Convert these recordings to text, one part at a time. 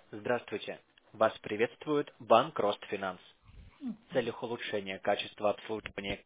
Здравствуйте. Вас приветствует банк Ростфинанс. В целях улучшения качества обслуживания.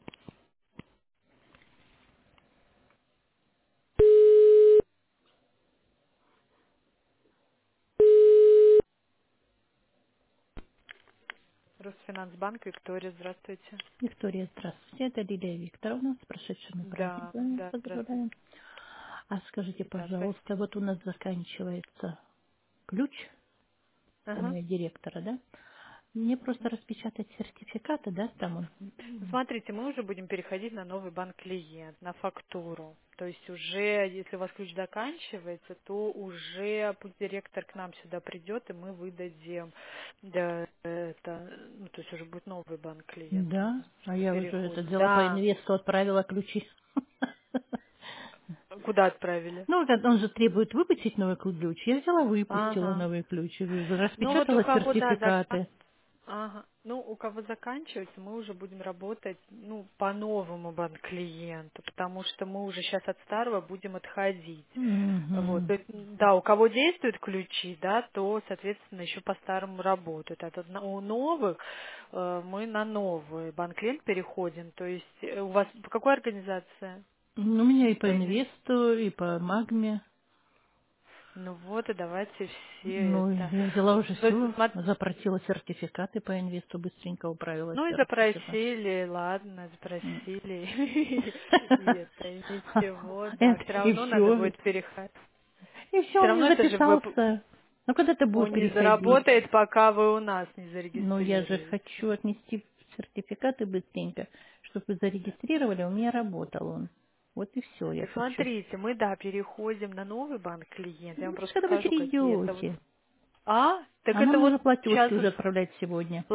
Росфинансбанк, Виктория, здравствуйте. Виктория, здравствуйте. Это Лилия Викторовна. С прошедшими Да, праздниками да, здравствуйте. поздравляем. А скажите, Да, пожалуйста, спасибо. вот у нас заканчивается ключ Ага. директора, да? Мне просто распечатать сертификаты, да, там он. Ну, смотрите, мы уже будем переходить на новый банк-клиент, на фактуру. То есть уже, если у вас ключ заканчивается, то уже пусть директор к нам сюда придет, и мы выдадим, да, это, ну, то есть уже будет новый банк-клиент у Да, нас. а Мы я уже это переходим. дело по Да. инвесту отправила ключи. Куда отправили? Ну, вот он же требует выпустить новый ключ. Я взяла, выпустила Ага. новый ключ, и Ну вот у распечатала кого, да, сертификаты. ага. Ну, у кого заканчивается, мы уже будем работать, ну, по новому банк-клиенту, потому что мы уже сейчас от старого будем отходить. Вот, Мгм. то есть, да, у кого действуют ключи, да, то, соответственно, еще по-старому работают. А тут у новых мы на новый банк-клиент переходим. То есть у вас какая организация? Ну, у меня и по По инвестициям? инвесту, и по магме. Ну вот, и давайте все Ну, это. я взяла уже То есть, все, запросила сертификаты по инвесту, быстренько управилась ну и сертификат. запросили, ладно, М. запросили. И это, и ничего, да. Все И равно надо все. будет переходить. И все, Все он не равно это же вы, записался. Ну, когда ты будешь он не переходить? заработает, пока вы у нас не Ну, я же зарегистрируете. хочу отнести сертификаты быстренько, чтобы вы зарегистрировали, у меня работал он. Вот и все, я Так хочу. смотрите, мы, да, переходим на новый банк клиент. Я вам Ну, просто когда вы скажу, какие это вот. придете. А? Так А это нам вот нужно платежки сейчас уже отправлять сегодня.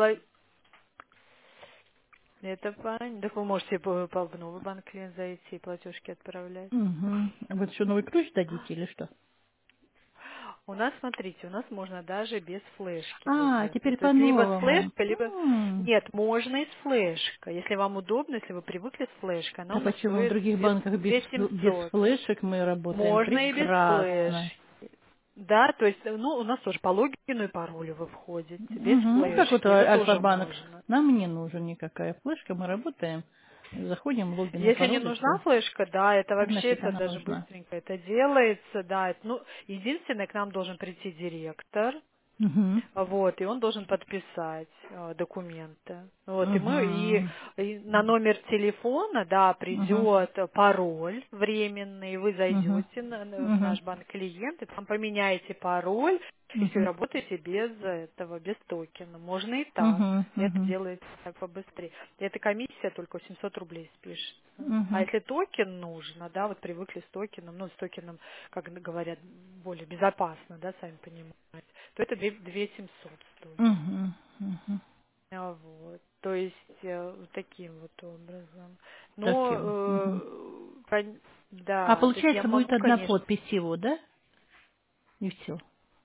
это понятно. Так вы можете в новый банк клиент зайти и платежки отправлять. Угу. Вы что, новый ключ дадите или что? У нас, смотрите, у нас можно даже без флешки это А, делать. теперь То есть либо с по-новому. флешкой, либо... Нет, можно и с флешкой. Если вам удобно, если вы привыкли с флешкой, она А у нас почему в стоит других банках две без 700. флешек мы работаем Можно и без прекрасно? флешки. Да, то есть, ну, у нас тоже по логину и паролю вы входите. Без Мгм. Ну, как вот флешки. Это тоже Альфа-банк. можно. Нам не нужен никакая флешка, мы работаем, заходим, логин и Если не пароль, и нужна все. флешка, да, это вообще Значит, это она даже нужна. быстренько это делается, да. Ну, единственное, к нам должен прийти директор, Угу. вот, и он должен подписать документы. Вот, Угу. и на номер телефона, да, Угу. придет пароль временный, вы Угу. зайдете в Угу. наш банк клиент, и там поменяете пароль, и все, Угу. работаете без этого, без токена. Можно и так. Угу. Это Угу. делается так побыстрее. И эта комиссия только 700 рублей спишется. А Угу. если токен нужно, да, вот привыкли с токеном, ну, с токеном, как говорят, более безопасно, да, сами понимаете, то это 2700 стоит. Угу. Угу. Вот. То есть вот таким вот образом. Но, Таким. Угу. А да, то есть я получается, будет могу, одна конечно, подпись его, да? И все.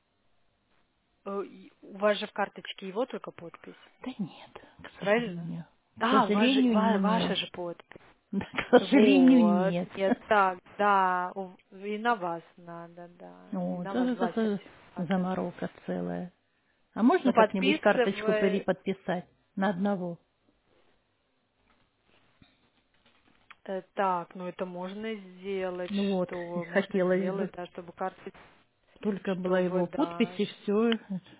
у вас же в карточке его только подпись, Да нет, к правильно? сожалению. К А, сожалению, ваша нет. же подпись. Да, к сожалению, Вот, нет. нет, так, да, и на вас надо, да, и Вот, на вас два это сертификата. заморока целая. А можно Ну, как-нибудь карточку подписывай, переподписать на одного? так, ну это можно сделать, Ну вот, и что можно хотелось бы. сделать, да, чтобы карты, Только была чтобы, его подпись да, и все.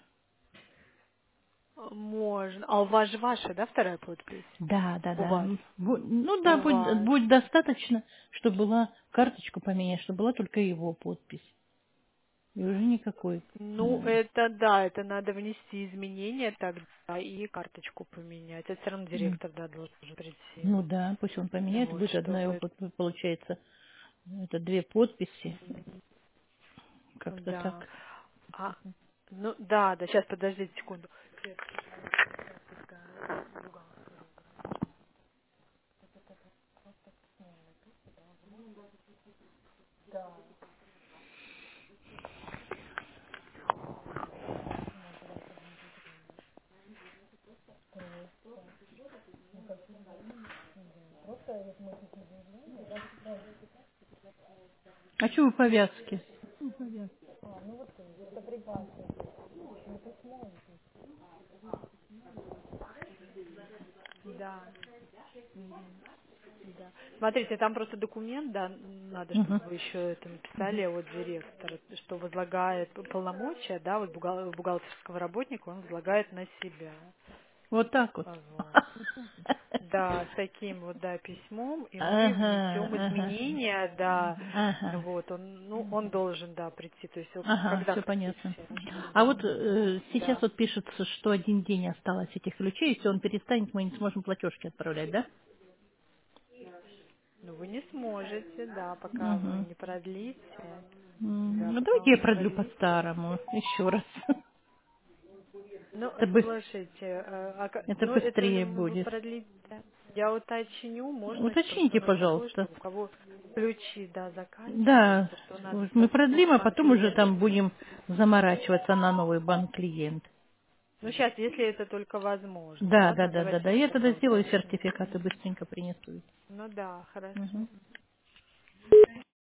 можно. А у вас же ваша, да, вторая подпись? Да, да, У да. вас. Ну У да, вас. будет достаточно, чтобы была карточку поменять, чтобы была только его подпись. И уже никакой. Ну, это да, это надо внести изменения тогда и карточку поменять. Это все равно М. директор, да, должен прийти. Ну да, пусть он поменяет, Вот, будет одна его чтобы... подпись, получается. Это две подписи. Как-то Да. так. А, ну, да, да, сейчас, подождите секунду. А что вы повязки? Да. Мгм. Да. Смотрите, там просто документ, да, надо, чтобы Мгм. вы еще это написали от директора, что возлагает полномочия, да, вот бухгалтерского работника он возлагает на себя. Вот так вот. Вот. Да, с таким вот, да, письмом, и мы Ага, внесем ага, изменения, да, ага, вот, он, ну, он должен, да, прийти, то есть, ага, когда все хотите, понятно. А да, вот сейчас да. вот пишется, что 1 день осталось этих ключей, если он перестанет, мы не сможем платежки отправлять, да? Ну, вы не сможете, да, пока вы Угу. не продлите, да, Ну пока давайте вы я не продлю продлите. по-старому, еще раз. Ну, Это, слушайте, это ну, это быстрее вы будет. продлите. Я уточню, можно просто Уточните, на такое, пожалуйста. что у кого ключи, да, Да, заканчиваются, что надо мы спросить продлим, а потом уже банк-клиента. там будем заморачиваться на новый банк-клиент. Ну, сейчас, если это только возможно, Да, да, ладно, да, да, давайте да. Я тогда тогда сделаю уточним. сертификат и быстренько принесу. Ну да, Мгм. хорошо.